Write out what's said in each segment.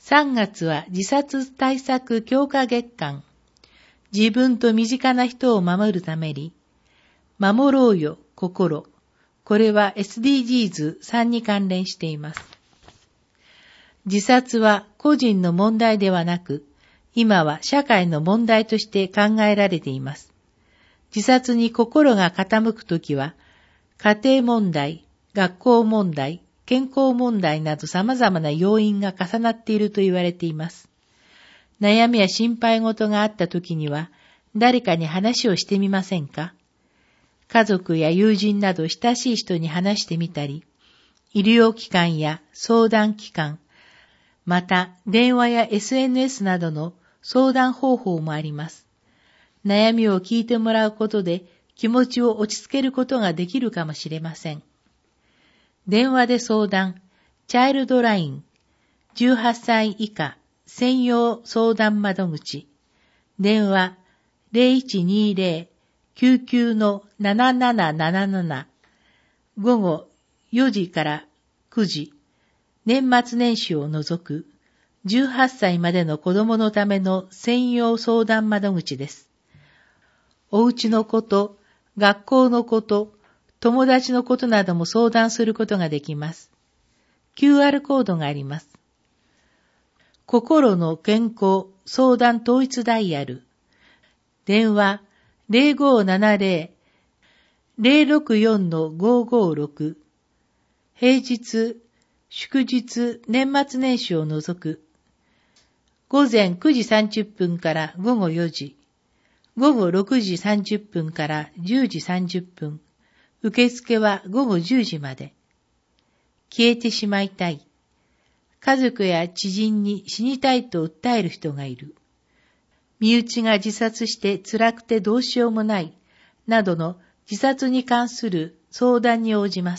3月は自殺対策強化月間。自分と身近な人を守るために、守ろうよ、心。これは SDGs3 に関連しています。自殺は個人の問題ではなく、今は社会の問題として考えられています。自殺に心が傾くときは、家庭問題、学校問題、健康問題など様々な要因が重なっていると言われています。悩みや心配事があったときには、誰かに話をしてみませんか？家族や友人など親しい人に話してみたり、医療機関や相談機関、また電話や SNS などの相談方法もあります。悩みを聞いてもらうことで気持ちを落ち着けることができるかもしれません。電話で相談、チャイルドライン、18歳以下専用相談窓口、電話 0120-99-7777、午後4時から9時、年末年始を除く18歳までの子供のための専用相談窓口です。お家のこと、学校のこと、友達のことなども相談することができます。QR コードがあります。心の健康相談統一ダイヤル。電話 0570-064-556。平日、祝日、年末年始を除く。午前9時30分から午後4時。午後6時30分から10時30分。受付は午後10時まで。消えてしまいたい。家族や知人に死にたいと訴える人がいる。身内が自殺して辛くてどうしようもない。などの自殺に関する相談に応じます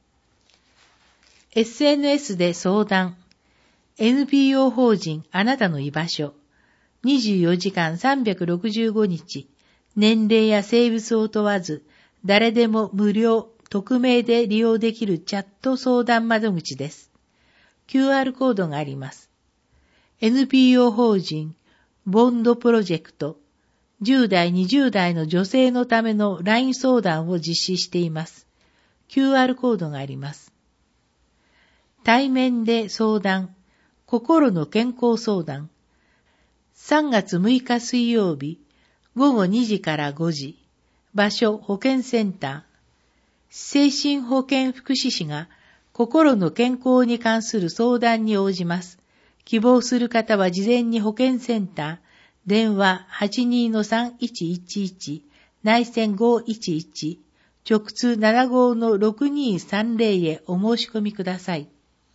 。SNS で相談。NPO 法人あなたの居場所。24時間365日。年齢や性別を問わず、誰でも無料、匿名で利用できるチャット相談窓口です。QR コードがあります。NPO 法人ボンドプロジェクト10代20代の女性のための LINE 相談を実施しています。QR コードがあります。対面で相談、心の健康相談。3月6日水曜日、午後2時から5時。場所保健センター。精神保健福祉士が心の健康に関する相談に応じます。希望する方は事前に保健センター、電話 82-3111、内線511、直通75-6230へお申し込みください。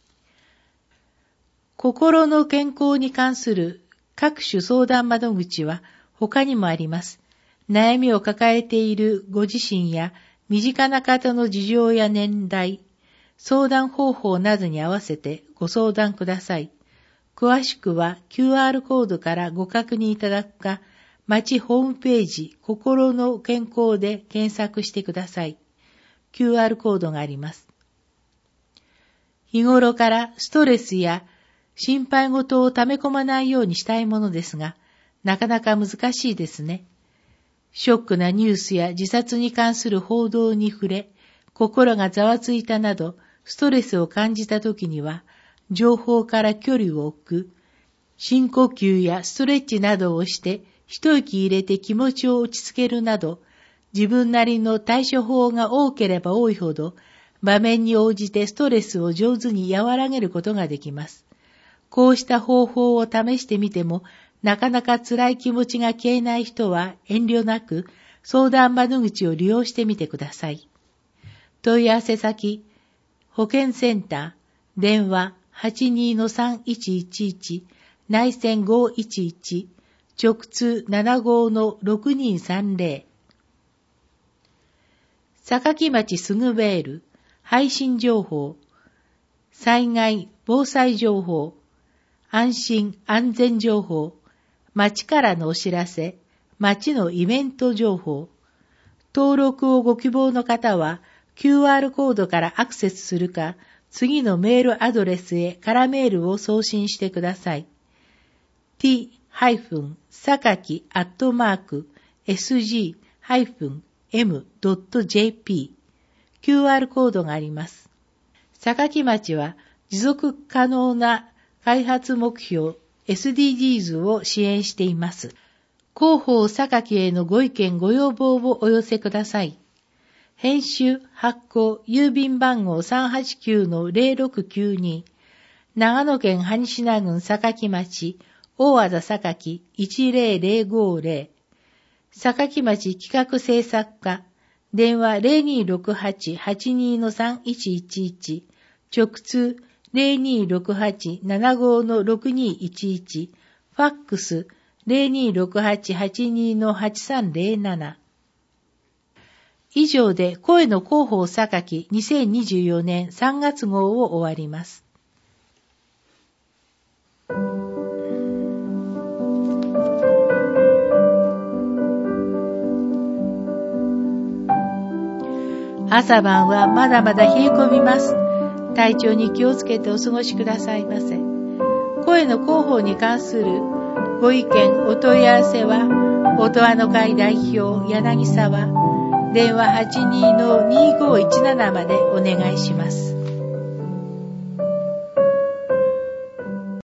心の健康に関する各種相談窓口は他にもあります。悩みを抱えているご自身や身近な方の事情や年代、相談方法などに合わせてご相談ください。詳しくは QR コードからご確認いただくか、町ホームページ心の健康で検索してください。QR コードがあります。日頃からストレスや心配事を溜め込まないようにしたいものですが、なかなか難しいですね。ショックなニュースや自殺に関する報道に触れ、心がざわついたなど、ストレスを感じたときには、情報から距離を置く、深呼吸やストレッチなどをして、一息入れて気持ちを落ち着けるなど、自分なりの対処法が多ければ多いほど、場面に応じてストレスを上手に和らげることができます。こうした方法を試してみても、なかなか辛い気持ちが消えない人は遠慮なく相談窓口を利用してみてください。問い合わせ先、保健センター、電話 82-3111、内線511、直通75-6230。坂町スグベール、配信情報、災害、防災情報、安心安全情報、町からのお知らせ、町のイベント情報。登録をご希望の方は QR コードからアクセスするか、 次のメールアドレスへ空メールを送信してください。t-sakaki-sg-m.jp QR コードがあります。坂町は持続可能な開発目標 SDGs を支援しています。広報坂へのご意見ご要望をお寄せください。編集発行郵便番号 389-0692 長野県羽品郡坂町大和田坂10050坂町企画制作課電話 0268-82-3111 直通 0268-75-6211 ファックス 0268-82-8307 以上で声の広報坂2024年3月号を終わります。朝晩はまだまだ冷え込みます。体調に気をつけてお過ごしくださいませ。声の広報に関するご意見、お問い合わせは、音羽の会代表柳沢、電話 82-2517 までお願いします。